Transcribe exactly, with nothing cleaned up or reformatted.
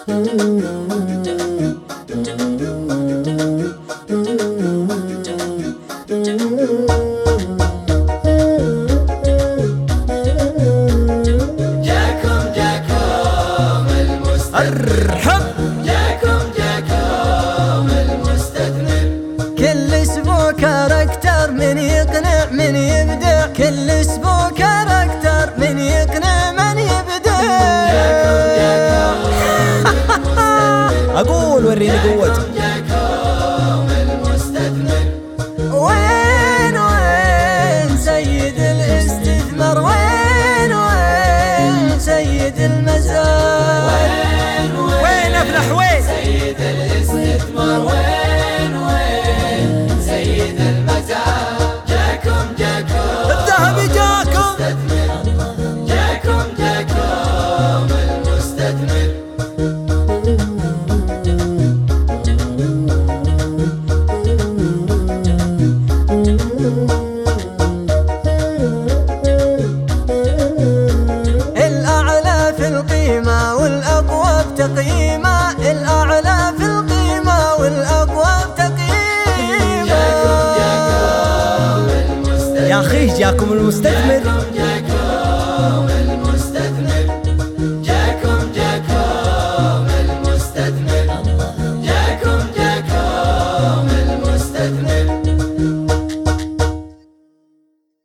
ارحب جاكم جاكم المستثمر. كل اسبوع كاركتر من يقنع من يبدع، كل اسبوع كاركتر من يقنع من يبدع. جاكم جاكم المستثمر. اقول وريني قوتك. جاكم المستثمر. وين وين سيد الاستثمار، وين وين سيد المزار، وين افلح وين سيد الاستثمار، وين وين سيد المزار. جاكم جاكم الذهبي جاكم المستثمر. جاكم جاكم المستثمر. الأعلى في القيمة والأقوى بتقييمه، الأعلى في القيمة والأقوى بتقييمه. جاكم جاكم المستثمر. يا أخي جاكم المستثمر.